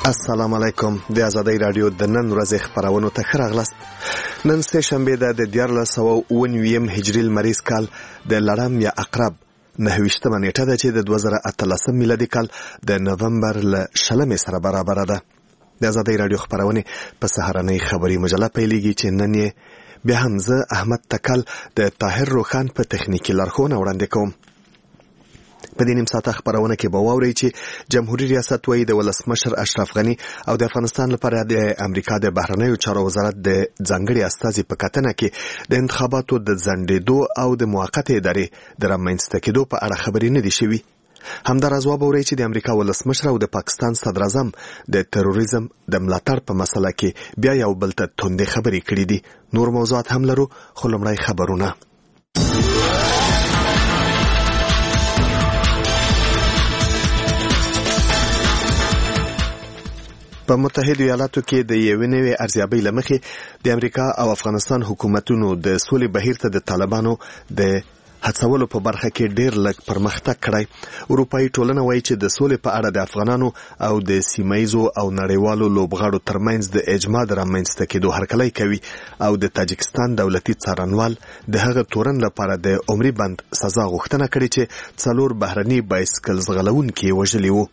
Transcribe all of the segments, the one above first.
السلام علیکم. د آزادۍ رادیو د نن ورځې خبرونو ته ښه راغلاست. نن سه شنبه ده د 1499 هجري لمریز کال د لړم یا عقرب 29مه نیټه ده چې د 2018 میلادي کال د نومبر ل 20 سره برابر ده. د آزادۍ رادیو خبرونه په سهارنۍ خبري مجله پیلېږي چې نن یې بیا هم زه احمد تکل د طاهر روخان په تخنیکی لارښوونه وړاندې کوم. په دې نیم ساعته خبرونه کې به واورئ چې جمهوریت ریاست وایي د ولسمشر اشرف غني او د افغانستان لپاره د امریکا د بهرنیو چارو وزارت د ځانګړي استازي په کتنه کې د انتخاباتو د ځنډېدو او د موقتې ادارې د رامنځته کېدو په اړه خبرې نه دي شوي. همداراز واورئ چې د امریکا ولسمشر او د پاکستان صدراعظم د تروریزم د ملاتړ په مسله کې بیا یو بل ته توندې خبرې کړې دي. نور موضوعات هم لرو، خو لومړی خبرونه. په متحده ایالاتو کې د یوې نوې ارزیابۍ لمخې د امریکا او افغانستان حکومتونو د سولې بهیر ته د طالبانو د هڅولو په برخه کې ډېر لږ پرمختګ کړی. اروپایي ټولنه وایي چې د سولې په اړه د افغانانو او د سیمایزو او نړیوالو لوبغاړو ترمنځ د اجماع د رامنځته کېدو هرکلی کوي او د تاجکستان دولتي څارنوال د هغه تورن لپاره د عمري بند سزا غوښتنه کړې چې 4 بهرني بایسکل ځغلونکي وژلي وو.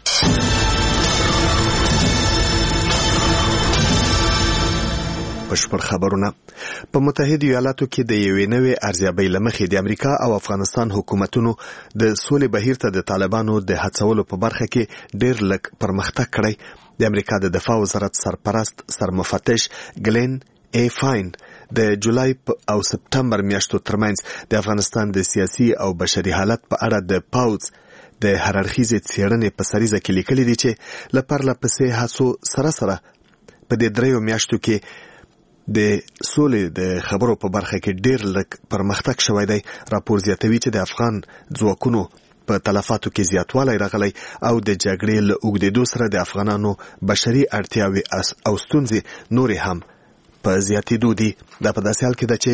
بشپړ خبرونه. په متحده ایالاتو کې د یوې نوې ارزیابۍ لمخې د امریکا او افغانستان حکومتونو د سولې بهیر ته د طالبانو د هڅولو په برخه کې ډېر لږ پرمختګ کړی. د امریکا د دفاع وزارت سرپرست سرمفتش ګلین ای فاین د جولای او سپتمبر میاشتو ترمنځ د افغانستان د سیاسي او بشري حالت په اړه د پاوز د هررخیزې څېړنې په سریزه کې لیکلي دي چې له پرله پسې هڅو سره په دې 3 میاشتو کې د سولې د خبرو په برخه کې ډېر لږ پرمختګ شوی دی. راپور زیاتوي چې د افغان ځواکونو په تلفاتو کې زیاتوالی راغلی او د جګړې له اوږدېدو سره د افغانانو بشري اړتیاوې او ستونزې نورې هم په زیاتېدو دي. دا په داسې حال کې ده چې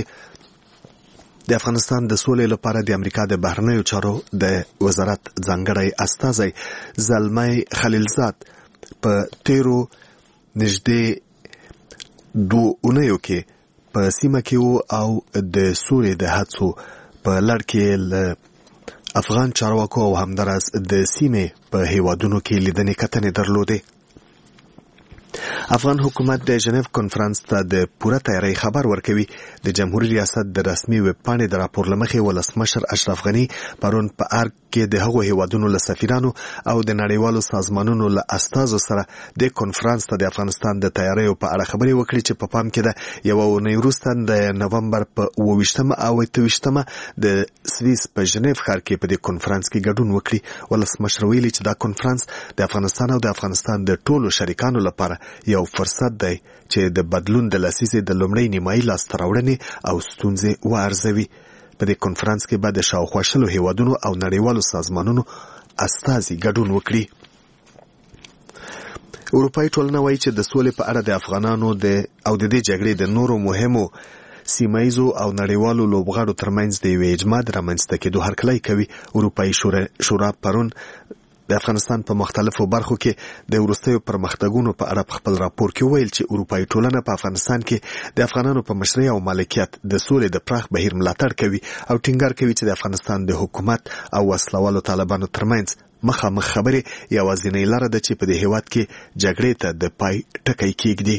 د افغانستان د سولې لپاره د امریکا د بهرنیو چارو د وزارت ځانګړی استازی زلمی خلیلزاد په تیرو نږدې 2 اونیو کې په سیمه کې وو او د سولې د هڅو په لړ کې له افغان چارواکو او همداراز د سیمې په هیوادونو کې لیدنې کتنې درلودې. افغان حکومت د ژنیو کانفرنس ته د پوره تیاری خبر ورکوي. د جمهوریت ریاست د رسمي ویب پاڼې د راپور لمخې ولسمشر اشرف غني پرون په ارګ کې د هغو هیوادونو له سفیرانو او د نړیوالو سازمانونو له استازو سره د کانفرنس ته د افغانستان د تیاریو په اړه خبرې وکړي چې په پام کې ده یو اونۍ وروسته د نومبر په 28مه او 28مه د سویس په ژنیو ښار کې په دې کانفرنس کې ګډون وکړي. ولسمشر ویلي چې دا کانفرنس د افغانستان او د افغانستان د ټولو شریکانو لپاره یو فرصت دی چې د بدلون د لسیزې د لومړۍ نیمایي لاسته راوړنې او ستونزې وارزوي. په دې کانفرنس کې به د شاوخوا 20 هیوادونو او نړیوالو سازمانونو استازي ګډون وکړي. اروپایي ټولنه وایي چې د سولې په اړه د افغانانو او د دې جګړې د نورو مهمو سیمایزو او نړیوالو لوبغاړو ترمنځ د یوې اجماع رامنځته کېدو هرکلی کوي. اروپایي شورا پرون د افغانستان په مختلفو برخو کې د وروستیو پرمختګونو په اړه خپل راپور کې ویل چې اروپایي ټولنه په افغانستان کې د افغانانو په مشرۍ او مالکیت د سولې د پراخ بهیر ملاتړ کوي او ټینګار کوي چې د افغانستان د حکومت او وسلوالو طالبانو ترمنځ مخامخ خبرې یوازینۍ لاره ده چې په دې هیواد کې جګړې ته د پای ټکی کېږدي.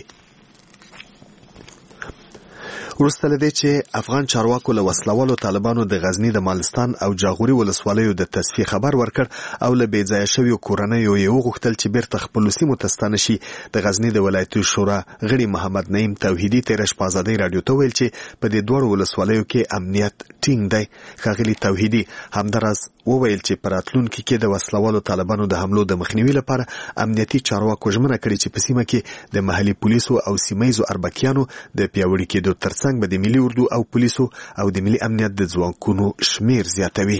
وروسته له دې چې افغان چارواکو له وسلوالو طالبانو د غزنی د مالستان او جاغوري ولسوالیو د تصفیه خبر ورکړ او له بې ځایه شویو کورنیو یې وغوښتل چې بیرته خپلو سیمو ته ستانه شي. د غزنی د ولایتي شورا غړي محمد نعیم توحیدي تېره شپه ازادۍ راډیو ته ویل چې په دې 2 ولسوالیو کې امنیت ټینګ دی. ښاغلي توحیدي همداراز وویل چې په راتلونکي کې د وسلوالو طالبانو د حملو د مخنیوي لپاره امنیتي چارواکو ژمنه کړې چې په سیمه کې د محلي پولیسو او سیمایزو اربکیانو د پیاوړي کېدو ترڅنګ به د ملي اردو او پولیسو او د ملي امنیت د ځواکونو شمیر زیاتوي.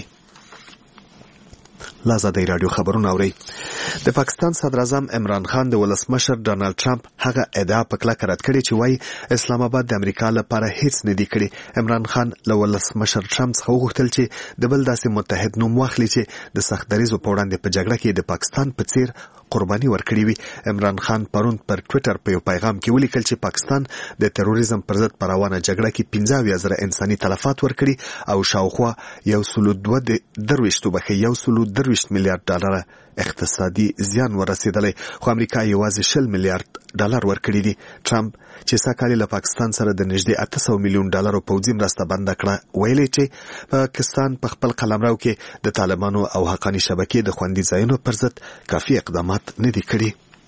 آزادۍ راډیو خبرونه اورئ. د پاکستان صدراعظم عمران خان د ولسمشر ډانلډ ټرمپ هغه ادعا په کلکه رد کړې چې وایي اسلام آباد د امریکا لپاره هیڅ نه دی کړی. عمران خان له ولسمشر ټرمپ څخه وغوښتل چې د بل داسې متحد نوم واخلي چې د سخت دریځو په وړاندې په جګړه کې د پاکستان په څیر قرباني ورکړې وي. عمران خان پرون پر ټوئیټر په یو پیغام کې ولیکل چې پاکستان د تروریزم پر ضد په روانه جګړه کې 15,000 انساني تلفات ورکړي او شاوخوا 1.23 میلیارډ ډالر اقتصادي زیان ورسېدلی، خو امریکا یوازې 20 میلیارډ ډالر ورکړي دي. ټرمپ چې ساکالي له پاکستان سره د نږدې 800 میلیون ډالر پوځي مرسته بند کړه، ویلي چې پاکستان په خپل قلمرو کې د طالبانو او حقاني شبکې د خوندي ځایونو پر ضد کافي اقدامات نه دي کړي.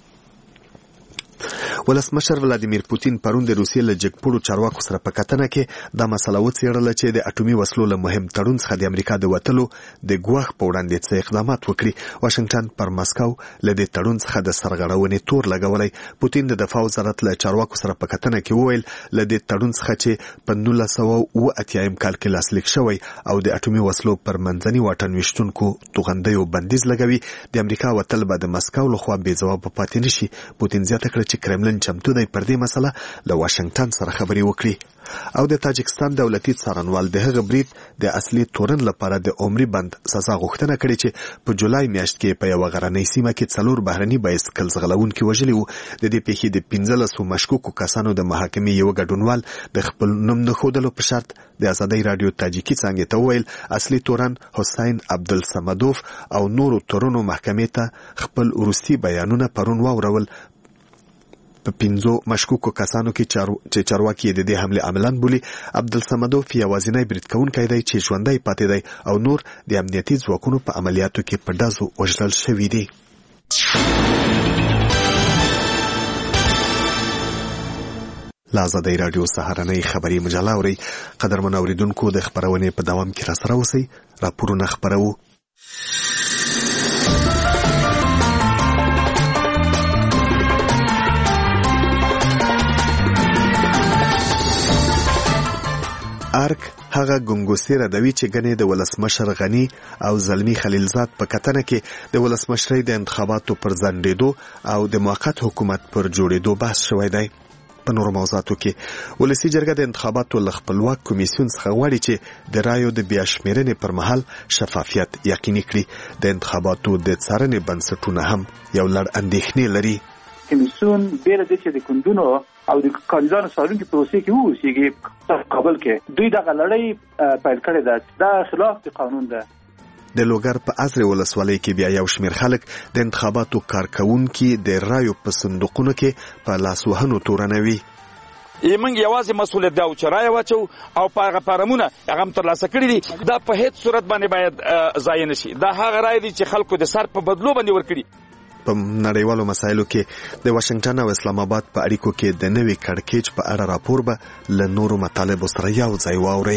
ولسمشر ولادیمیر پوتین پرون د روسیې له جګپوړو چارواکو سره په کتنه کې دا مسله وڅېړله چې د اټومي وسلو له مهم تړون څخه د امریکا د وتلو د ګواښ په وړاندې څه اقدامات وکړي. واشنگټن پر مسکو له دې تړون څخه د سرغړونې تور لګولی. پوتین د دفاع وزارت له چارواکو سره په کتنه کې وویل له دې تړون څخه چې په 1987 کال کې لاسلیک شوی او د اټومي وسلو پر منځني واټن ویشتونکو توغندیو بندیز لګوي، د امریکا وتل به د مسکو لخوا بې ځوابه پاتې نشي. پوتین زیاته کړه چې کرملن چمتو دی پر دې مسله له واشنگټن سره خبرې وکړي. او د تاجکستان دولتي څارنوال د هغه برید د اصلي تورن لپاره د عمري بند سزا غوښتنه کړې چې په جولای میاشت کې په یو غرنۍ سیمه کې 4 بهرني بایسکل ځغلونکي وژلي وو. د دې پیښې د 15 مشکوکو کسانو د محاکمې یو ګډونوال د خپل نوم نه ښودلو په شرط د آزادۍ رادیو تاجیکي څانګې ته وویل اصلي تورن حسین عبدالصمدوف او نورو تورنو محکمې ته خپل وروستي بیانونه پرون واورول. په 15 مشکوکو کسانو کې چې چارواکي د دې حمله عملاً بولي. عبدالصمدوف یوازینی برید کوونکی دی چې ژوندی پاتې دی او نور د امنیتي ځواکونو په عملیاتو کې په ډزو وژل شوي دي. له آزادۍ راډیو سهارنۍ خبري مجله اورئ. قدرمن اوریدونکو د خبرونې په دوام کې راسره اوسئ. راپورونه خپروو. ارک هغه ګنګوسې ردوي چې ګنې د ولسمشر غني او زلمی خلیلزاد په کتنه کې د ولسمشرۍ د انتخاباتو پر ځنډېدو او د موقت حکومت پر جوړېدو بحث شوی دی. په نورو موضوعاتو کې ولسي جرګه د انتخاباتو له خپلواک کمیسیون څخه غواړي چې د رایو د بیا شمېرنې پر مهال شفافیت یقیني کړي. د انتخاباتو د څارنې بنسټونه هم یو لړ اندېښنې لري. کمیسیون بیره د چې د کندونو او د کاندیدانو څارونکو پروسې کې ووسیږي کابل کې دوی دغه لړۍ پیل کړې ده. دا خلاف د قانون ده. د لوګر په ازرې ولسوالۍ کې بیا یو شمېر خلک د انتخاباتو کارکوونکي د رایو په صندوقونو کې په لاسوهنو تورنوي. موږ یوازې مسؤلیت دا چې رایه واچو او په هغه فارمونه هغه ترلاسه کړي دي. دا په هیڅ صورت باندې باید ضایع نشي. دا هغه رایه دي چې خلکو د سر په بدلو باندې ورکړي. په نړیوالو مسایلو کې د واشنگټن او اسلام آباد په اړیکو کې د نوې کړکېچ په اړه راپور به له نورو مطالبو سره یو ځای واورئ.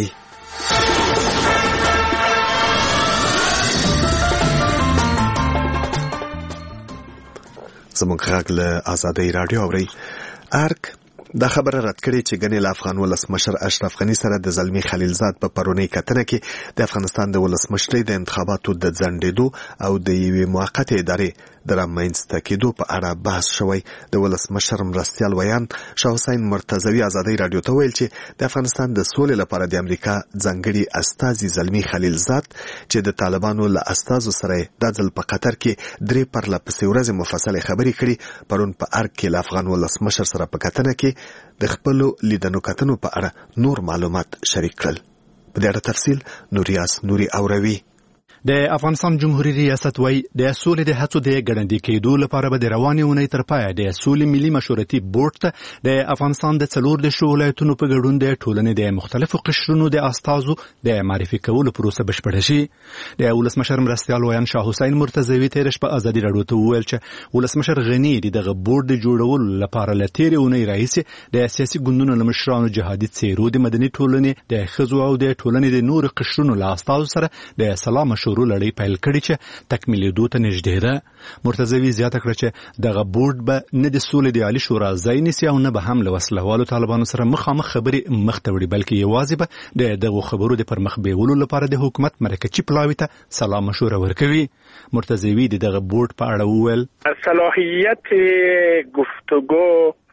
زموږ غږ له آزادۍ راډیو اورئ. ارک دا خبره رد کړې چې ګنې له افغان ولسمشر اشرف غني سره د زلمی خلیلزاد په پرونی کتنه کې د افغانستان د ولسمشرۍ د انتخاباتو د ځنډېدو او د یوې موقتې ادارې د رامنځته کېدو په اړه بحث شوی. د ولسمشر مرستیال ویان شاه حسین مرتضوي آزادۍ راډیو ته ویل چې د افغانستان د سولې لپاره د امریکا ځانګړي استازي زلمی خلیلزاد چې د طالبانو له استازو سره د ځل په قطر کې 3 پرله پسې ورځې مفصله خبرې کړي. پرون په ارګ کې له افغان ولسمشر سره په کتنه کې د خپل لیدنو کتنو په اړه نور معلومات شریک کړل. په دې اړه تفصیل نوریاس نوري اوروي. د افغانستان جمهوریت ریاست وایي د سولې د هڅو د ګړندي کېدو لپاره به د روانې اونۍ تر پایه د سولې ملي مشورتي بورډ ته د افغانستان د 14 ولایتونو په ګډون د ټولنې د مختلفو قشرونو د استازو د معرفي کولو پروسه بشپړه شي. د ولسمشر مرستیال ویان شاه حسین مرتضوي تیرش په آزادۍ راډیو ته وویل چې ولسمشر غني دغه بورډ د جوړولو لپاره له تیرې اونۍ راهیسې د سیاسي ګوندونو له مشرانو، جهادي څیرو، د مدني ټولنې، د ښځو او د ټولنې د نورو قشرونو له استازو سره د سلا مشورو لړۍ پیل کړي چې تکمیلېدو ته نږدې ده. مرتضوي زیاته کړه چې دغه بورډ به نه د سولې د عالي شورا ځای نیسي او نه به هم له وسلهوالو طالبانو سره مخامخ خبرې مخ ته وړي، بلکې یوازې به د دغو خبرو د پرمخ بیولو لپاره د حکومت مرکزي پلاوي ته سلا مشوره ورکوي. مرتضوي دغه بورډ په اړه وویل صلاحیت گفتگو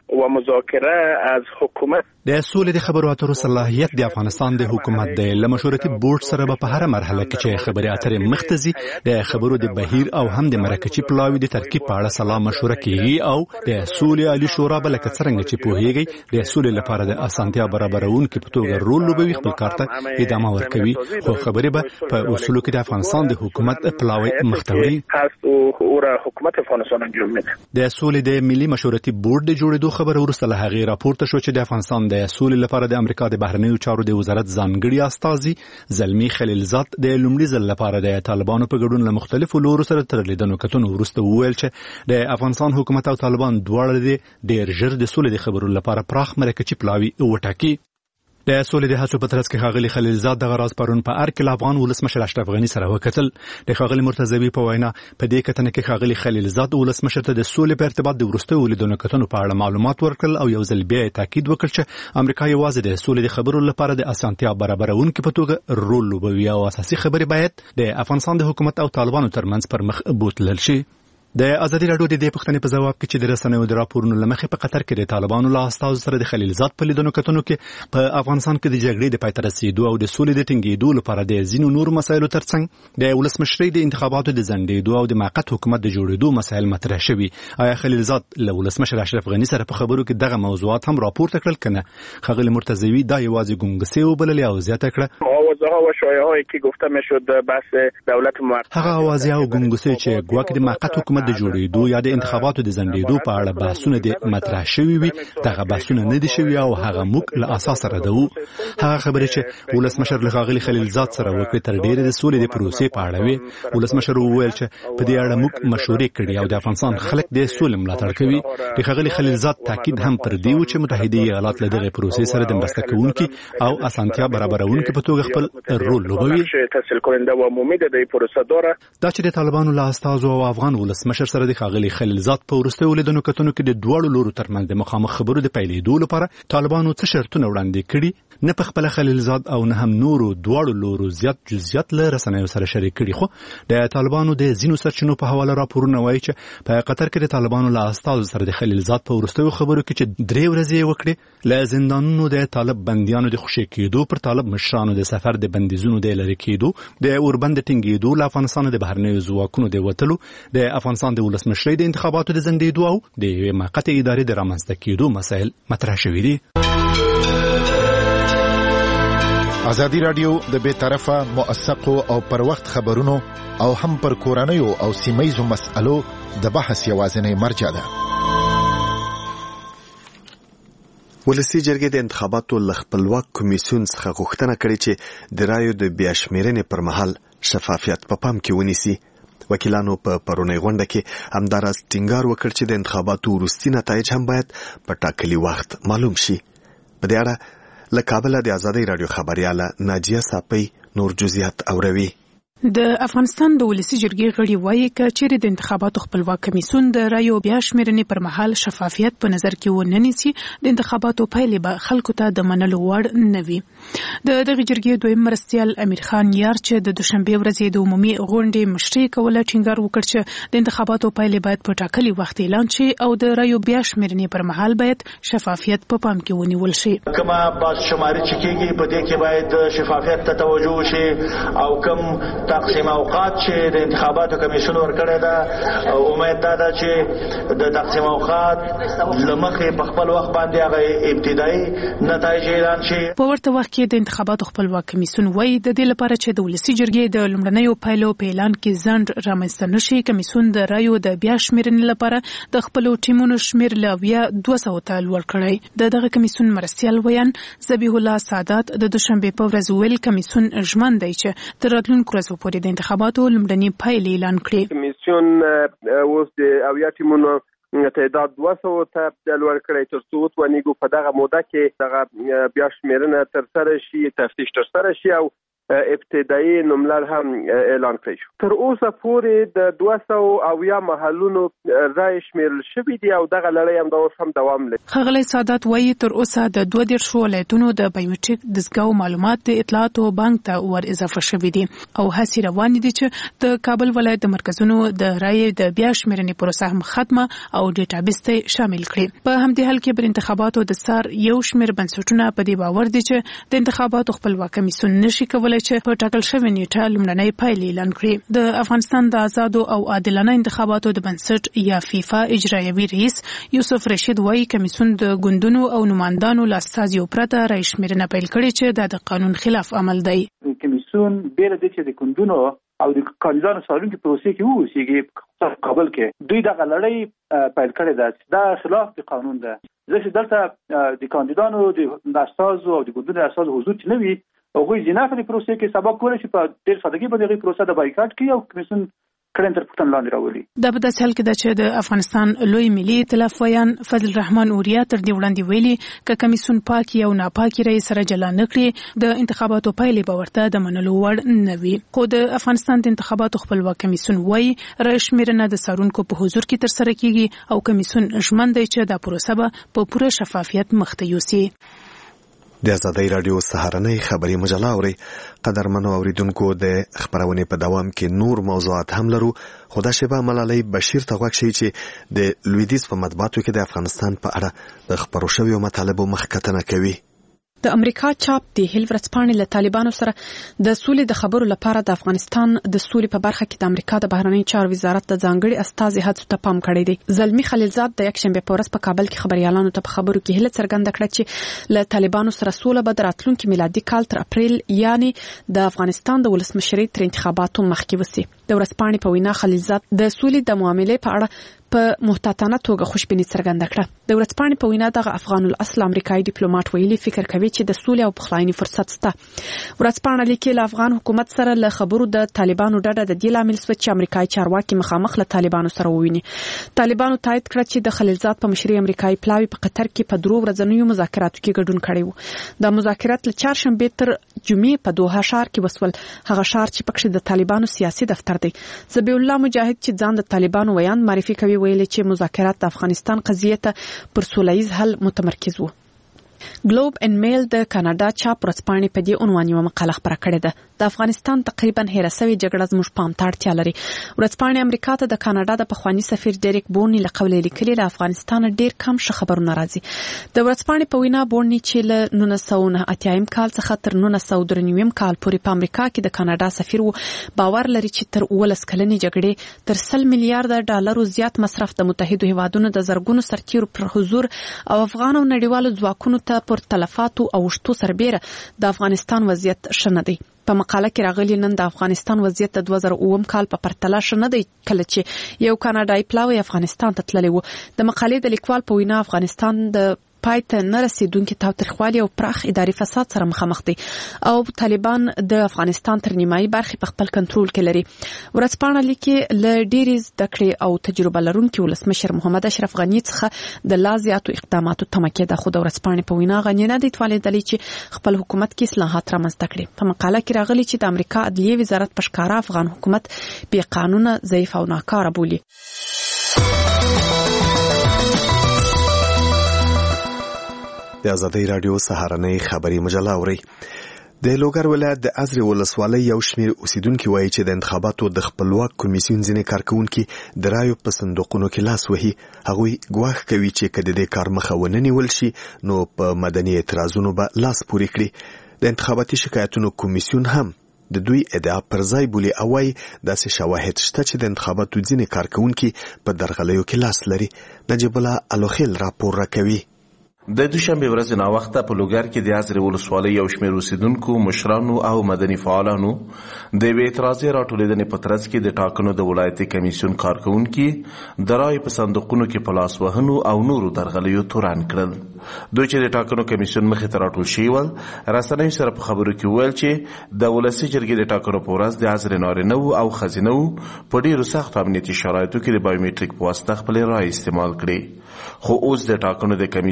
و مذاکره از حکومت د سولې د خبرو اترو صلاحیت د افغانستان د حکومت د لمشورتي بورډ سره په هر مرحله کې چې خبري اترې مختزي د خبرو د بهیر او هم د مرکزی پلاوی د ترکیب په اړه سلا مشوره کیږي او د سولې عالی شورا بل کڅرنګ چې پوهیږي د سولې لپاره د اسانتیا برابرونکو په توګه رول لوبوي خپل کارته ادامه ورکوي خو خبري به په اصولو کې د افغانستان د حکومت پلاوی مختوري او حکومت افغانستان انجام میده. د سولې د ملي مشورتي بورډ د جوړېدو خبر ورسته له هغه راپورته شو چې د افغانستان د سولې لپاره د امریکا د بهرنیو چارو د وزارت ځانګړي استازي زلمی خلیلزاد د لومړي ځل لپاره د طالبانو په ګډون له مختلفو لورو سره تر لیدنو کتنو ورسته وویل چې د افغانستان حکومت او طالبان دواړه ډېر ژر د سولې د خبرو لپاره پراخ مرکزی پلاوی وټاکي. د سولې د هڅو په ترڅ کې ښاغلي خلیلزاد د غراز پرون په ارکل افغان ولسمشر اشرف غنی سره وکتل. د ښاغلي مرتضوی په وینا په دې کتنه کې ښاغلي خلیلزاد ولسمشر ته د سولې په ارتباط د وروستیو لیدنو کتنو په اړه معلومات ورکړل او یو ځل بیا تاکید وکړ چې امریکا یوازې د سولې د خبرو لپاره د اسانتیا برابرونکو په توګه رول لوبوي او اساسي خبرې باید د افغانستان د حکومت او طالبانو ترمنځ پر مخ بوتلل شي. د ازادي راډیو د دې پښتنې په ځواب کې چې د رسنیو د راپورونو لمخې په قطر کې د طالبانو له استازو سره د خلیلزاد په لیدنو کتنو کې په افغانستان کې د جګړې د پای ته رسیدو او د سولې د ټینګېدو لپاره د ځینو نور مسایلو ترڅنګ د ولسمشرۍ د انتخاباتو د ځنډېدو او د موقت حکومت د جوړېدو مسایل مطرح شوي. آیا خلیلزاد له ولسمشر اشرف غنی سره په خبرو کې دغه موضوعات هم راپورته کړل کنه؟ ښاغلي مرتضوی دا یوازې ګونګسي وبللې او زیاته کړه و شایعه‌ای که گفته میشد بحث دولت موقت هغه اوازې او ګونګسي چې ګواکې د موقت حکومت د جوړېدو یا د انتخاباتو د ځنډېدو په اړه بحثونه د مطرح شوي وي دغه بحثونه نه دي شوي او هغه موږ له اساس ردوو. هغه خبرې چې ولسمشر له ښاغلي خلیلزاد سره وکړې تر ډېرې د سولې د پروسې په اړه وي. ولسمشر وویل چې په دې اړه موږ مشورې کړې او د افغانستان خلک د سولې ملاتړ کوي. د ښاغلي خلیلزاد تاکید هم پر دې و چې متحده ایالات له دغه پروسې سره د مرسته کوونکي او اسانتیا برابرونکو په توګه خپل رول لوبوي. دا چې د طالبانو له استازو او افغان ولسمشر سره د ښاغلي خلیلزاد په وروستیو لیدنو کتنو کې د دواړو لورو ترمنځ د مخامخ خبرو د پیلېدو لپاره طالبانو څه شرطونه وړاندې کړي نه په خپل خلیلزاد او نه هم نورو دواړو لورو زیات جزئیات له رسنیو سره شریک کړي. خو د طالبانو د ځینو سرچینو په حواله راپورونه وایي چې په قطر کې د طالبانو له استازو سره د خلیلزاد په وروستیو خبرو کې چې 3 ورځې وکړي له زندانونو د طالب بنديانو د خوشي کېدو پر طالب مشرانو د سفر د بندیزونو د لری کېدو د اوربند ټینګېدو له افغانستان د بهرنیو ځواکونو د وټلو د افغانستان د ولسمشرۍ د انتخاباتو د ځنډېدو او د موقت ادارې د رامنځته کېدو مسایل مطرح شوي دي. ازادي راډیو د بې طرفه موثقو او پر وخت خبرونو او هم پر کورنیو او سیمه‌یزو مسألو د بحث یوازینی مرجع ده. ولسی جرګې د انتخاباتو ل خپلواک کمیسیون څخه غوښتنه کړې چې د رایو د بیاشمیرنې پر مهال شفافیت په پام کې ونیسي. وکیلانو په پرونی غونډه کې همداراز ټینګار وکړ چې د انتخاباتو وروستي نتایج هم باید په ټاکلي وخت معلوم شي. په دې اړه له کابل د ازادي راډیو خبرياله ناجیه صاپي نور جزئیات اوروي. د افغانستان د ولسی جرګې غړي وایي چې د انتخاباتو خپلواک کمیسیون د رایو بیاشمیرنې پر مهال شفافیت په نظر کې ونه نیسي د انتخاباتو پایلې به خلکو ته د منلو وړ نه وي. د دغه جرګې دویم مرستیال امیر خان یار چې د دوشنبه ورځې د عمومي غونډې مشري کوله ټینګار وکړ چې د انتخاباتو پایلې باید په ټاکلي وخت اعلان شي او د رایو بیاشمیرنې پر مهال باید شفافیت په پام کې ونیول شي. کومه باز شماري چې کېږي په دې کې باید شفافیت ته توجه شي او کوم تقسیم اوقات چې د انتخاباتو کمیسیون ورکړی ده امید ده چې د تقسیم اوقات لمخې په خپل وخت باندې هغه ابتدایي نتایج اعلان شي. په ورته وخت کې د انتخاباتو خپلواک کمیسیون وایي د دې لپاره چې د ولسی جرګې د لومړنیو پایلو په اعلان کې ځنډ رامنځته نشي کمیسیون د رایو د بیاشمیرنې لپاره د خپل ټیمونو شمیر له 200 ته لوړ کړی. دغه کمیسیون مرستیال ویان ذبیح الله سادات د دوشنبه په ورځ ویل کمیسیون ژمن دی چې تر راتلونکو ورځو پورې د انتخاباتو لومړني پایلې اعلان کړي. کمیسیون اوس د اویا ټیمونو تعداد 200 ته لوړ کړی تر څو وتوانیږي په دغه موده کې دغه بیاشمیرنه تر سره شي تفتیش تر سره شي او ابتدایي نوملړ هم اعلان کړی شو. تر اوسه پورې د 200 محلونو رای شمیرل شوي دي او دغه لړۍ هم د اوس هم دوام لري. ښاغلی سعادت وایي تر اوسه د 22 ولایتونو د بایومټریک دستګاو معلومات د اطلاعاتو بانک ته ور اضافه شوي دي او هڅې روانې دي چې د کابل ولایت د مرکزونو د رای د بیا شمیرنې پروسه هم ختمه او ډیټابیس ته شامل کړي. په همدې حال کې پر انتخاباتو د سار یو شمیر بنسټونه په دې باور دي چې د انتخاباتو خپلواک کمیسیون نشي کولای چې په ټاکل شوې نیټه لومړنۍ پایلې اعلان کړي. د افغانستان د آزادو او عادلانه انتخاباتو د بنسټ یا فیفا اجرایوي رئیس یوسف رشید وایي کمیسیون د ګوندونو او نمائندانو له استازیو پرته رای شمیرنه پیل کړې چې د قانون خلاف عمل دی. کمیسیون بیره دي چې د ګوندونو او د کاندیدانو سالونکو پروسې کې ووسیږي کابل کې دوی دغه لړۍ پیل کړې ده. دا خلاف د قانون ده. ځکه دلته د کاندیدانو د استازو او د ګوندونو استازو حضور چې نه وي هغوی جنافه د پروسې کې سبب کولی شي په ډېر سادګۍ باندې هغې پروسه د بایکاټ کوي او کمیسیون کړنې تر پوښتنې لاندې راولي. دا په داسې حال کې ده چې د افغانستان لوی ملي ائتلاف ویان فضل الرحمن اوریا تر دې وړاندې ویلي که کمیسیون پاکي او ناپاکي رای سره جلا نه کړي د انتخاباتو پایلې به ورته د منلو وړ نه وي. خو د افغانستان د انتخاباتو خپلواک کمیسیون وایي رای شمیرنه د څارونکو په حضور کې ترسره کیږي او کمیسیون ژمن دی چې دا پروسه به په پوره شفافیت مخته یوسي. د آزادۍ راډیو سهارنۍ خبري مجله اوري. قدرمنو اوریدونکو د خبرونې په دوام کې نور موضوعات هم لرو. خو دا شیبه ملالۍ بشیر ته غوږ شي چې د لویدیځ په مطبوعاتو کې د افغانستان په اړه د خبرو شویو مطالبو مخکتنه کوي. د امریکا چاپ د هیل ورځپاڼې له طالبانو سره د سولې د خبرو لپاره د افغانستان د سولې په برخه کې د امریکا د بهرنی چارو وزارت د ځانګړي استازي هڅو ته پام کړی دی. زلمی خلیلزاد د یکشنبه په ورځ په کابل کې خبريالانو ته په خبرو کې هیله څرګنده کړه چې له طالبانو سره سوله به د راتلونکي میلادي کال تر اپریل یعنی د افغانستان د ولسمشرۍ تر انتخاباتو مخکې وسی. د ورځپاڼې په وینا خلیلزاد د سولې د معاملې په اړه په محتاطانه توګه خوشبیني څرګنده کړه. د ورځپاڼې په وینا دغه افغان الاصل امریکایي ډیپلوماټ ویلي فکر کوي چې د سولې او پخلاینې فرصت شته. ورځپاڼه لیکي له افغان حکومت سره له خبرو د طالبانو ډډه د دې لامل شو چې امریکایي چارواکي مخامخ له طالبانو سره وویني. طالبانو تایید کړ چې د خلیلزاد په مشرۍ امریکایي پلاوی په قطر کې په درو ورځنیو مذاکراتو کې ګډون کړی و. د مذاکرات له چهارشنبه تر جمعې په دوحه ښار کې وسول. هغه ښار چې پکې د طالبانو سیاسي دفتر دی. ذبیح الله مجاهد چې ځان د طالبانو ویان معرفي کوي ویلي چې مذاکرات د افغانستان قضیه ته پر سولهییز حل متمرکز وو. ګلوب ان میل د کاناډا چاپ ورځپاڼې په دې عنوان یو مقاله خپره کړې ده. د افغانستان تقریبا هېره شوې جګړه زموږ پام ته اړتیا لري. ورځپاڼې امریکا ته د کاناډا د پخواني سفیر ډیریک بورني له قوله لیکلي له افغانستان ډیر کم ښه خبرونه راځي. د ورځپاڼې په وینا بورني چې له 1989 کال څخه تر 1993 کال پورې په امریکا کې د کاناډا سفیر وو باور لري چې تر 19 کلنې جګړې تر 100 میلیارډ ډالرو زیات مصرف د متحده هیوادونو د زرګونو سرتیرو پر حضور او افغان او نړیوالو ځواکونو ته پر تلفاتو او شتو سربېره د افغانستان وضعیت ښه نه دی. په مقاله کې راغلي نن د افغانستان وضعیت د 2009 کال په پرتله ښه نه دی کله چې یو کاناډایي پلاوی افغانستان ته تللی و. د مقالې د لیکوال په وینا افغانستان د پای ته نه رسیدونکي تاوتریخوالي او پراخ اداري فساد سره مخامخ دي او طالبان د افغانستان تر نیمایي برخې په خپل کنټرول کې لري. ورځپاڼه لیکي له ډېرې زده کړې او تجربه لرونکي ولسمشر محمد اشرف غني څخه د لا زیاتو اقداماتو تمه کېده. خو د ورځپاڼې په وینا غني نه دی توانېدلی چې خپل حکومت کې اصلاحات رامنځته کړي. په مقاله کې راغلي چې د امریکا عدلیې وزارت په ښکاره افغان حکومت بې قانونه ضعیف او ناکاره بولي. د آزادۍ راډیو سهارنۍ خبري مجله اوري. د لوګر ولایت د ازرې ولسوالۍ یو شمېر اوسیدونکي وایي چې د انتخاباتو د خپلواک کمیسیون ځینې کارکونکي د رایو په صندوقونو کې لاس وهي. هغوی ګواښ کوي چې که د دې کار مخه ونه نیول شي نو په مدني اعتراضونو به لاس پورې کړي. د انتخاباتي شکایتونو کمیسیون هم د دوی ادعا پر ځای بولي او وایي داسې شواهد شته چې د انتخاباتو ځینې کارکونکي په درغلیو کې لاس لري. نجیب الله الوخیل راپور راکوي. د دوشنبه ورځ ناوخته په لوګر کې د ازرې ولسوالۍ یو شمېر اوسیدونکو مشرانو او مدني فعالانو د یوې اعتراضي راټولېدنې په ترڅ کې د ټاکنو د ولایتي کمیسیون کارکوونکي د رایو په صندوقونو کې په لاس وهنو او نورو درغلیو تورن کړل. دوی چې د ټاکنو کمیسیون مخې ته راټول شوي ول رسنیو سره په خبرو کې وویل چې د ولسي جرګې د ټاکنو په ورځ د ازرې نارینه‌وو او ښځینه‌وو په ډېرو سختو امنیتي شرایطو کې د بایومټریک په واسطه خپلې رایې استعمال کړې. خو اوس د ټاکنو د کمیسیون ځینې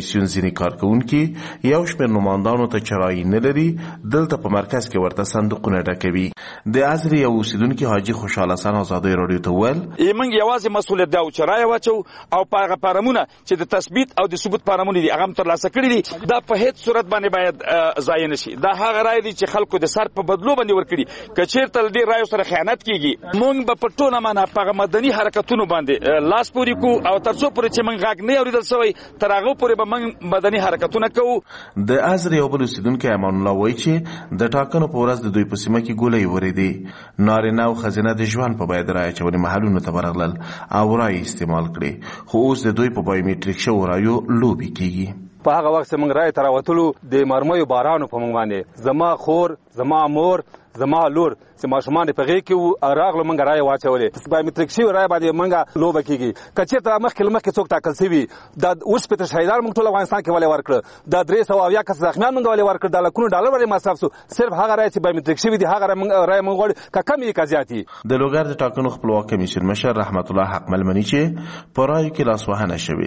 ځینې کارکونکي یو شمېر نوماندانو ته چرایي نه لري دلته په مرکز کې ورته صندوقونه ډکوي. د ازرې یو اوسیدونکي حاجي خوشحال حسن ازادۍ راډیو ته وویل موږ یوازې مسؤلیت دا چې رایه واچو او په هغه فارمونه چې د تثبیت او د ثبوت فارمونه دي هغه هم ترلاسه کړي دي دا په هیڅ صورت باندې باید ضایع نشي. دا هغه رایه دي چې خلکو د سر په بدلو باندې ورکړي که چیرته له دې رایو سره خیانت کیږي موږ به په ټوله معنا په مدني حرکتونو باندې لاس پورې کوو او تر څو پورې چې موږ غږ نه اورېدل شوی تر هغه پورې به موږ مدني حرکتونه کوو. د ازرې یو بل اوسیدونکی امان الله وایي چې د ټاکنو په ورځ د دوی په سیمه کې ګولۍ ورېدې نارینه او ښځینه د ژوند په بیه د رایې اچونې محلونو ته ورغلل او رایې استعمال کړې خو اوس د دوی په بایومیټریک شوو رایو لوبې کیږي. په هغه وخت موږ رایې ته راوتلو د مرمیو بارانو په موږ باندې زما خور زما مور زما لور چې ماشومان په غېږ کې راغلو موږ رایې واچولې بایومیټریک شوي رایې باندې موږ لوبه کیږي که چېرته مخکې څوک ټاکل شوي دا اوس پته شهیدان موږ ټول افغانستان کې ولې ورکړه دا 370 کس زخمیان موږ ولې ورکړه دا لکونو ډالر ولې مصرف شو صرف هغه رایې چې بایومیټریک شوي دي هغه رایې موږ غواړو که کم یې که زیات یې. د لوګر د ټاکنو خپلواک کمیسیون مشر رحمت الله حق ملمني چې په رایو کې لاسوهنه شوې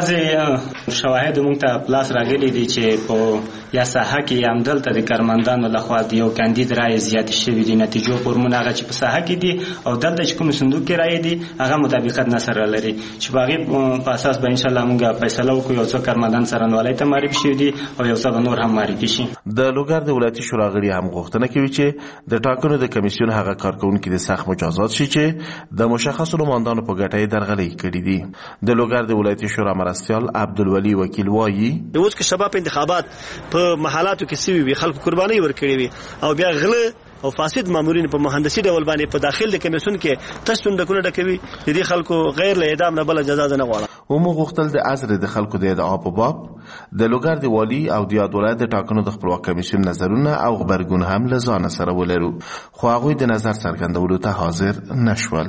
بعضې شواهد موږ ته په لاس راغلي دي چې په یا ساحه کې همدلته د کارمندانو لخوا د یو کاندید رایې زیاتې شوي دي نتیجو فورمونه هغه چې په ساحه کې دي او دلته چې کوم صندوق کې رایې دي هغه مطابقت نه سره لري چې په هغې په اساس به انشاءالله موږ فیصله وکړو یو څو کارمندان څارنوالۍ ته معرفي شوي دي او یو څه به نور هم معرفي شي. د لوګر د ولایتي شورا غړي هم غوښتنه کوي چې د ټاکنو د کمیسیون هغه کارکونکي د سخت مجازات شي چې د مشخصو نوماندانو په ګټه یې درغلۍ کړي دي. د لوګر د ولایتي شورا مرستیال عبدالولي وکیل وایي اوس که شباب انتخابات په محلاتو کې سوي وي خلکو قرباني ورکړي وي او بیا غله او فاسد مامورین په مهندسي ډول باندې په داخل د کمیسیون کې تش صندوقونه ډکوي د دې خلکو غیر له اعدام نه بل جزا نه غواړي. ومو غوښتل د ازرې د خلکو د ادعا په باب د لوګر د والي او د یاد ولایت د ټاکنو د خپلواک کمیسیون نظرونه او غبرګون هم له ځانه سره ولرو خو هغوی د نظر څرګندولو ته حاضر نشول.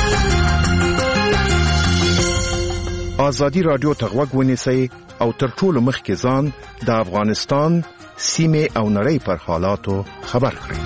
ازادي رادیو ته غوږ ونیسئ او تر ټولو مخکې ځان د افغانستان سیمې او نړۍ پر حالاتو خبر کړئ.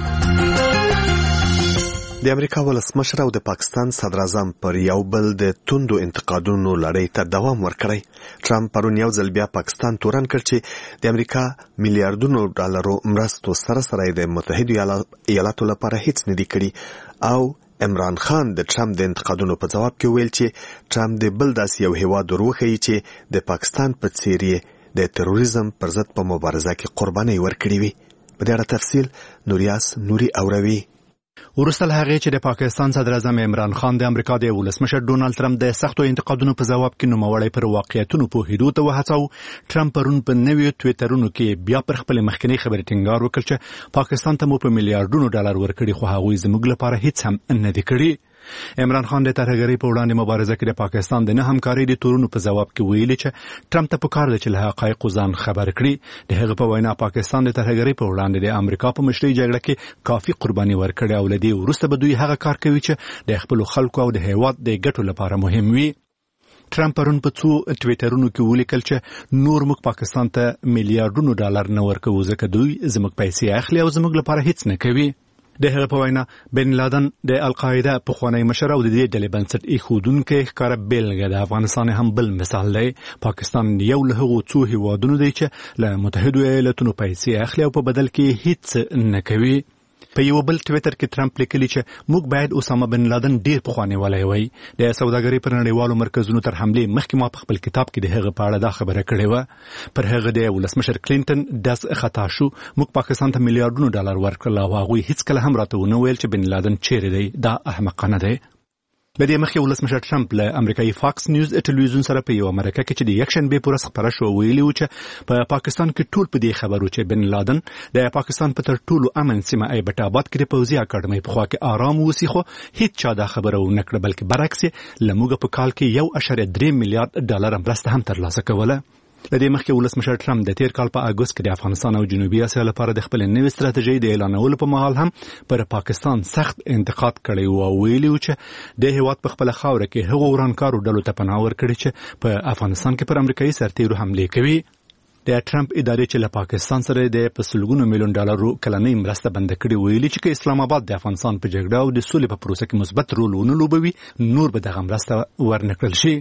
د امریکا ولسمشر او د پاکستان صدر اعظم پر یو بل د توندو انتقادونو لړۍ ته دوام ورکړی. ټرمپ پرون یو ځل بیا پاکستان تورن کړ چې د امریکا میلیارډونو ډالرو مرستو سره د متحده ایالاتو لپاره هیڅ نه دی کړی او عمران خان د ټرمپ د انتقادونو په جواب کې ویل چې ټرمپ د بل داسې یو هیواد وروښیي چې د پاکستان په څیر یې د تروریزم پر ضد په مبارزه کې قرباني ورکړې وي. په دې اړه تفصیل نوریاس نوري اوروي. وروسته له هغې چې د پاکستان صدر اعظم عمران خان د امریکا د ولسمشر ډونالد ټرمپ د سختو انتقادونو په جواب کې نوموړی پر واقعیتونو پوهېدو ته وهڅاوه. ټرمپ پرون په نویو ټویټرونو کې بیا پر خپل مخکنۍ خبرې ټینګار وکړ چې پاکستان ته مو په میلیارډونو ډالر ورکړي خو هغوی زموږ لپاره هیڅ هم نه دي کړي. عمران خان د ترهګرۍ په وړاندې مبارزه کې د پاکستان د نه همکارۍ د تورونو په جواب کې ویلي چې ټرمپ ته پکار ده چې له حقایقو ځان خبر کړي. د هغه په وینا پاکستان د ترهګرۍ په وړاندې د امریکا په مشرۍ جګړه کې کافي قرباني ورکړې او له دې وروسته به دوی هغه کار کوي چې د خپلو خلکو او د هیواد د ګټو لپاره مهم وي. ټرمپ پرون په څو ټویټرونو کې ولیکل چې نور موږ پاکستان ته میلیارډونو ډالر نه ورکوو ځکه دوی زموږ پیسې اخلي او زموږ لپاره هیڅ نه کوي. د هغه په وینا بن لادن د القاعده پخوانی مشر او د دې ډلې بنسټ ایښودونکی ښکاره بیلګه د افغانستان هم بل مثال دی. پاکستان یو له هغو څو هیوادونو دی چې له متحده ایالاتونو پیسې اخلي او په بدل کې هیڅ نه کوي. په یو بل ټویټر کې ټرمپ لیکلی چې موږ باید اسامه بن لادن ډیر پخوانی ولی وای. د سوداګرۍ پر نړیوالو مرکزونو تر حمله مخکې ما په خپل کتاب کې د هغه په اړه دا خبره کړې و. پر هغه د ولسمشر کلینټن داس خطا شو. موږ پاکستان ته میلیارډونو ډالر ورکړل او هغوی هیڅ کله هم راته ونه ویل چې بن لادن چیرې دی. دا احمقانه دی. له دې مخکې ولسمشر ټرمپ له امریکایي فاکس نیوز ټلویزیون سره په یو مرکه کې چې د یکشنبې په ورځ خپره شوه ویلي و چې په پاکستان کې ټول په دې خبرو چې بن لادن د پاکستان په تر ټولو امن سیمه ایبټ آباد کې د پوځي اکاډمۍ په خوا کې آرام اوسي خو هیڅ چا دا خبره ونه کړه بلکې برعکس له موږ په کال کې 1.3 میلیارډ ډالر مرسته هم ترلاسه کوله. له دې مخکې ولسمشر ټرمپ د تیر کال په اګوست کې د افغانستان او جنوبي اسیا لپاره د خپل نوې ستراتیژۍ د اعلانولو په مهال هم پر پاکستان سخت انتقاد کړی و او ویلي و چې د هیواد په خپل خاوره کې هغو ورانکارو ډلو ته پناه ورکړي چې په افغانستان کې پر امریکایي سرتیرو حملې کوي. د ټرمپ ادارې چې له پاکستان سره د پسلګونو میلیون ډالرو کلنۍ مرسته بند کړي ویلي چې اسلام آباد د افغانستان په جګړه او د سولې په پروسه کې مثبت رول ونه لوبوي نور به دغه مرسته ورنکړل شي.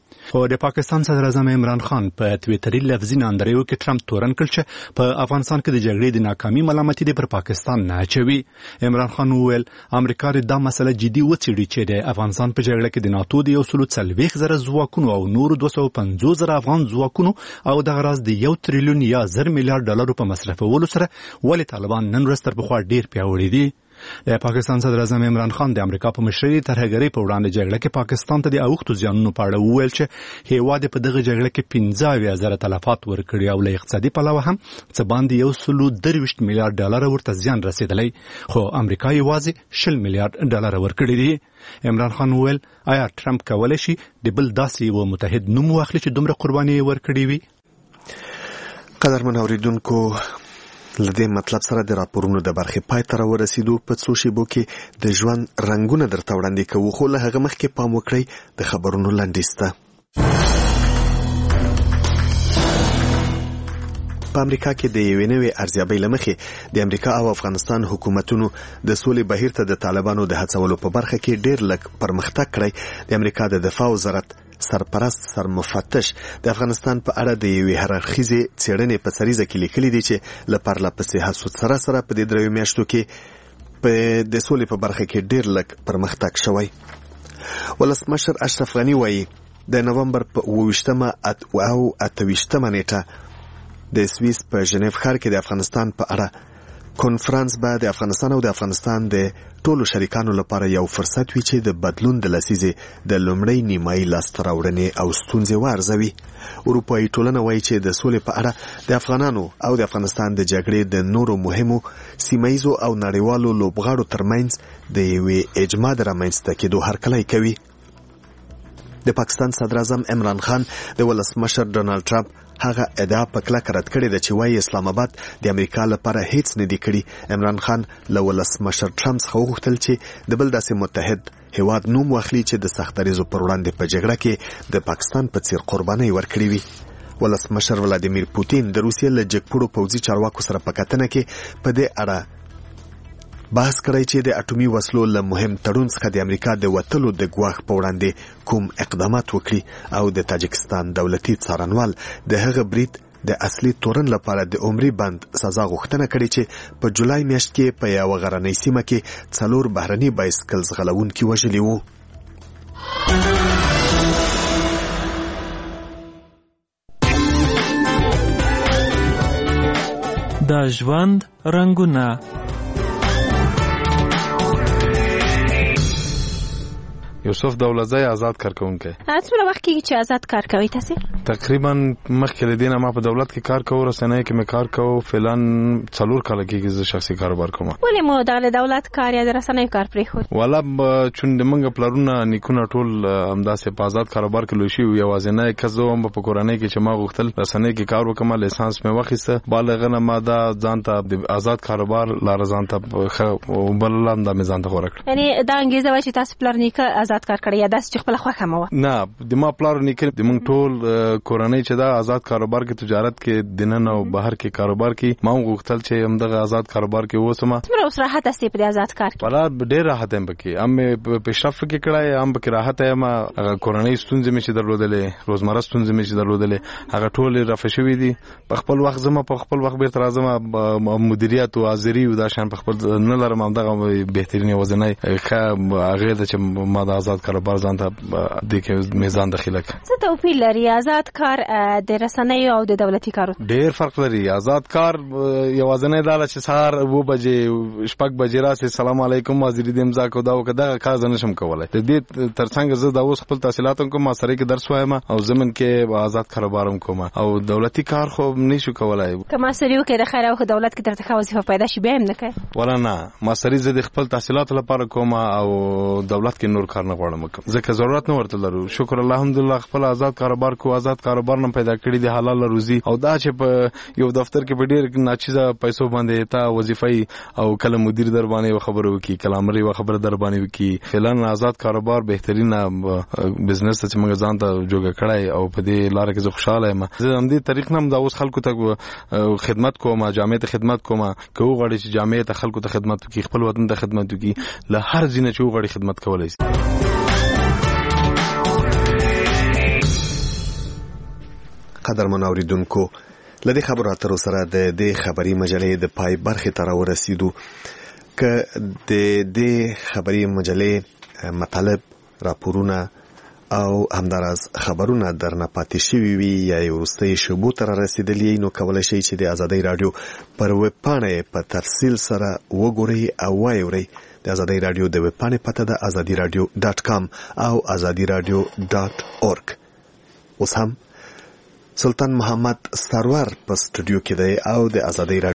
او د پاکستان صدر اعظم عمران خان په تویټري لفظي ناندریو کې ټرمپ تورن کړ چې په افغانستان کې د جګړې د ناکامي ملامتي د پر پاکستان نه اچوي. عمران خان وویل امریکا دا مسله جدي وڅېړي چې د افغانستان په جګړه کې د ناتو د 140,000 ځواکونو او نور 250,000 افغان ځواکونو او د غراز د 1 تریلیون یا 1 میلیارډ ډالرو په مصرفولو سره ولې طالبان نن ورځ تر پخوا ډیر پیاوړي دي. د پاکستان صدر اعظم عمران خان د امریکا په مشرۍ ترهګرۍ په وړاندې جګړه کې پاکستان ته د اوښتو زیانونو په اړه وویل چې هیواد په دغه جګړه کې 15,000 تلفات ورکړي او له اقتصادي پلوه هم څه باندې 123 میلیارډ ډالر ورته زیان رسیدلی، خو امریکا یوازې 20 میلیارډ ډالر ورکړي دي. عمران خان وویل آیا ټرمپ کولی شي د بل داسې یو متحد نوم واخلي چې دومره قرباني ورکړي وي؟ قدرمن اوریدونکو، لدې مطلب سره د راپورونو د برخې پای ته راورسېدو. په څو شیبو کې د ژوند رنګونه درته وړاندې کوو، خو له هغه مخکې پام وکړئ د خبرونو لنډیز ته. په امریکا کې د یوې نوې ارزیابۍ له مخې د امریکا او افغانستان حکومتونو د سولې بهیر ته د طالبانو د هڅولو په برخه کې ډېر لږ پرمختګ کړی. د امریکا د دفاع وزارت سرپرست سرمفتش د افغانستان په اړه د یوې هررخیزې څېړنې په سریزه کې لیکلي دي چې له پرله پسې هڅو سره په دې 3 میاشتو کې په د سولې په برخه کې ډېر لږ پرمختګ شوی. ولسمشر اشرف غني وایي د نومبر په 28 او 28 نیټه د سویس په ژنیف ښار کې د افغانستان په اړه کنفرانس به د افغانستان او د افغانستان د ټولو شریکانو لپاره یو فرصت وي چې د بدلون د لسیزې د لومړۍ نیمایي لاسته راوړنې او ستونزې وارزوي. اروپایي ټولنه وایي چې د سولې په اړه د افغانانو او د افغانستان د جګړې د نورو مهمو سیمهیزو او نړیوالو لوبغاړو ترمنځ د یوې اجماع د رامنځته کېدو هرکلی کوي. د پاکستان صدر اعظم عمران خان د ولسمشر ډونالډ ټرمپ هغه ادعا په کلکه رد کړې ده چې وایي اسلام آباد د امریکا لپاره هیڅ نه دی کړی. عمران خان له ولسمشر ټرمپ څخه وغوښتل چې د بل داسې متحد هیواد نوم واخلي چې د سختدریزو پر وړاندې په جګړه کې د پاکستان په څیر قربانۍ ورکړې وي. ولسمشر ولادیمیر پوتین د روسیې له جګپوړو پوځي چارواکو سره په کتنه کې په دې اړه بحث کړی چې د اټومي وسلو له مهم تړون څخه د امریکا د وتلو د ګواښ په وړاندې کوم اقدامات وکړي او د تاجکستان دولتي څارنوال د هغه برید د اصلي تورن لپاره د عمري بند سزا غوښتنه کړې چې په جولای میاشت کې په یوه غرنۍ سیمه کې 4 بهرني بایسکل ځغلونکي وژلي وو. د ژوند رنګونه. یوسف دولتزی آزاد کارکونکی. څومره وخت کېږي چې آزاد کار کوي تاسو؟ تقریبا مخکې له دې نه ما په دولت کې کار کوم، رسنۍ کې مې کار کوم. فعلا 4 کال کېږي چې شخصي کاروبار کوم. ولې مو د دولت کار یا د رسنۍ کار پرېښود؟ والا چون د منګه پلرونه نیکونه ټول همداسې په آزاد کاروبار کې لوي شي. یوازینی کس زه هم په کورنۍ کې چې ما غوښتل رسنۍ کې کار وکم، لیسانس مې واخیسته. بالغ نه ما دا ځان ته د آزاد کاروبار لار ځان ته بل لام د میزان ته ورکړ. یعنی دا انګیزه وای چې تاسو پلر نیکه آزاد کار کړی یا داس چې خپل خوښه مو؟ نه، د ما پلار نیکه د موږ ټول کورنۍ چې دا آزاد کاروبار کې تجارت کې دننه او بهر کې کاروبار کې ما غوښتل چې همدغه آزاد کاروبار کې وسم. څومره اوس راحت استې په آزاد کار کې؟ ولا ډېر راحت هم پکې، هم پیشرفت کې کړای، هم پکې راحت یم. هغه کورنۍ ستونزې مې چې درلودلې، روزمره ستونزې مې چې درلودلې، هغه ټول رفع شوې دي. په خپل وخت زما په خپل وخت بیرته راځم. مدیریت او حاضری او دا شان په خپل نه لرم. همدغه بهترین وزنای هغه د چې ما د آزاد کاروبار ځان ته د کې میزان داخله کړ. څه توپیر لري آزاد کار د رسنۍ او د دولتي کارو؟ ډېر فرق لري. آزاد کار یوازینی دا چې سهار 2 بجې 6 بجې راسي سلام علیکم حاضری د امضا کو دا وکړه کار زنه شم کولای. د دې ترڅنګ زه دا اوس خپل تحصیلات کوم، ما سره کې درس وایم او زمن کې آزاد کاروبار کوم او دولتي کار خو نشو کولای. کما سره کې د خیر او دولت کې درته وظیفه پیدا شي به هم نه کوي ولا نه. ما سره زه د خپل تحصیلات لپاره کوم او دولت کې نور کار نه غواړم ځکه ضرورت نه ورته لرو. شکر الحمدلله خپل آزاد کاروبار کو، آزاد کاروبار نه پیدا کړی دی حلال روزي. او دا چې په یو دفتر کې په ډېر ناچیزه پیسو باندې تا وظیفه او کله مدیر در باندې خبرو وکي، کله امري و خبر در باندې وکي. فعلا آزاد کاروبار بهترین بزنس چې موږ ځان ته جوړ کړای او په دې لار کې زه خوشاله یم. زه هم دې طریق نه دا اوس خلکو ته خدمت کوم، جامعه ته خدمت کوم. که وغواړي چې جامعه ته خلکو ته خدمت وکي، خپل وطن ته خدمت وکي، له هر ځینه چې وغواړي خدمت کولای شي. قدرمن اوریدونکو لدې خبرو اترو سره د دې خبري مجلې د پای برخې ته راورسېدو که د دې خبري مجلې مطالب راپورونه او همداراز خبرونه درنه پاتې شوي وي یا یې وروستۍ شیبو ته رارسېدلي نو کولی شئ چې د ازادۍ راډیو پر ویبپاڼه یې په تفصیل سره وګورئ او واورئ. د ازادۍ راډیو د ویبپاڼې پته ده azadiradio.com او azadiradio.org. اوس هم سلطان محمد سرور په سټوډیو کې دی او د ازادۍ